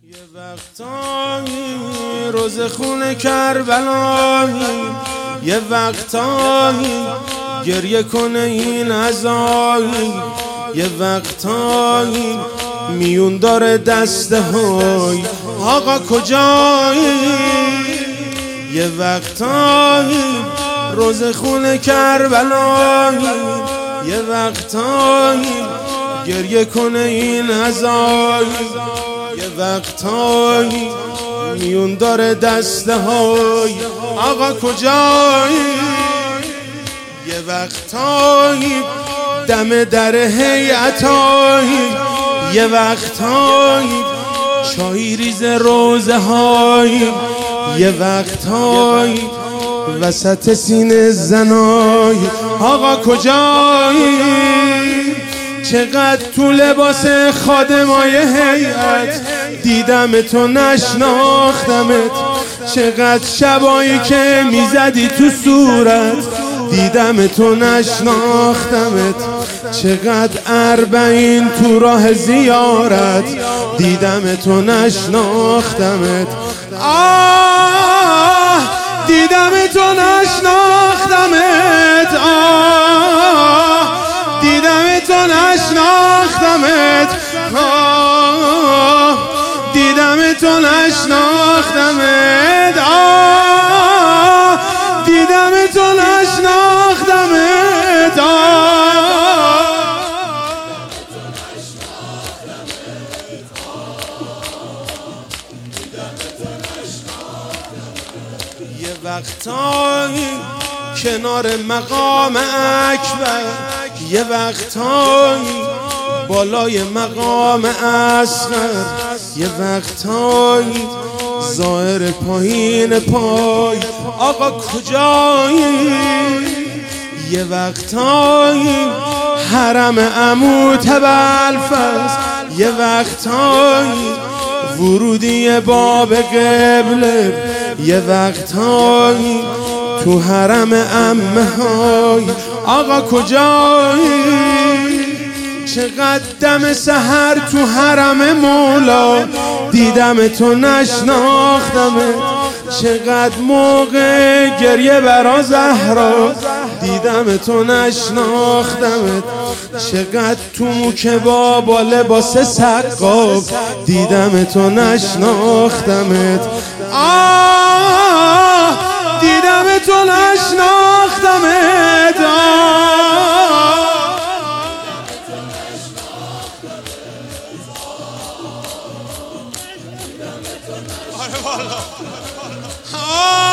یه وقتایی روز خون کربلایی، یه وقتایی گریه کنه این عزایی، یه وقتایی میون داره دسته های آقا کجایی، یه وقتایی روز خون کربلایی، یه وقتایی گریه کنه این عزایی، یه وقتایی میون داره دسته های آقا کجایی، یه وقتایی دم در هیئتایی، یه وقتایی چای ریز روزه های، یه وقتایی وسط سینه زنای آقا کجایی، چقدر تو لباس خادمای هیئت دیدم تو نشناختمت، چقدر شبایی که میزدی تو صورت دیدم تو نشناختمت، چقدر 40 تو راه زیارت دیدم تو نشناختمت، آه دیدم تو نشناختمت، آه دیدم تو نشناختمت، آه دیدم تو نشناختمت، آه دیدم تو نشناختمت، یه وقتایی کنار مقام اکبر، یه وقتایی بالای مقام اصغر، یه وقتایی ظاهر پایین پای آقا کجایی، یه وقتایی حرم عمو تبلفز، یه وقتایی ورودی باب قبله، یه وقتایی تو حرم عمه های آقا کجایی، چقدر دم سحر تو حرم مولا دیدم تو نشناختمت، چقدر موقع گریه برا زهرا دیدم تو نشناختمت، چقدر تو موکبا با لباس سقاف دیدم تو نشناختمت، آه دیدم تو نشناختمت، آه